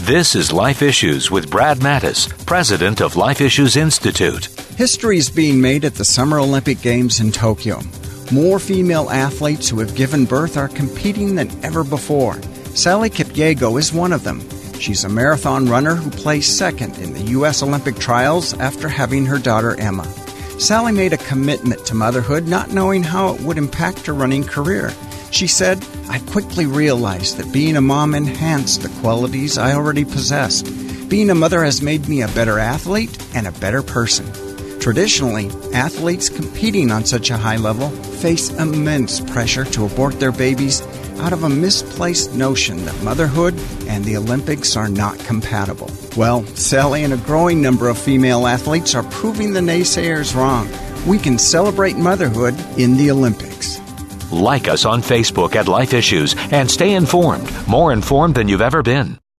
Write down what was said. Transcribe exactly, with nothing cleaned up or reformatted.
This is Life Issues with Brad Mattis, president of Life Issues Institute. History is being made at the Summer Olympic Games in Tokyo. More female athletes who have given birth are competing than ever before. Sally Kipyego is one of them. She's a marathon runner who placed second in the U S Olympic trials after having her daughter Emma. Sally made a commitment to motherhood, not knowing how it would impact her running career. She said, "I quickly realized that being a mom enhanced the qualities I already possessed. Being a mother has made me a better athlete and a better person." Traditionally, athletes competing on such a high level face immense pressure to abort their babies out of a misplaced notion that motherhood and the Olympics are not compatible. Well, Sally and a growing number of female athletes are proving the naysayers wrong. We can celebrate motherhood in the Olympics. Like us on Facebook at Life Issues and stay informed, more informed than you've ever been.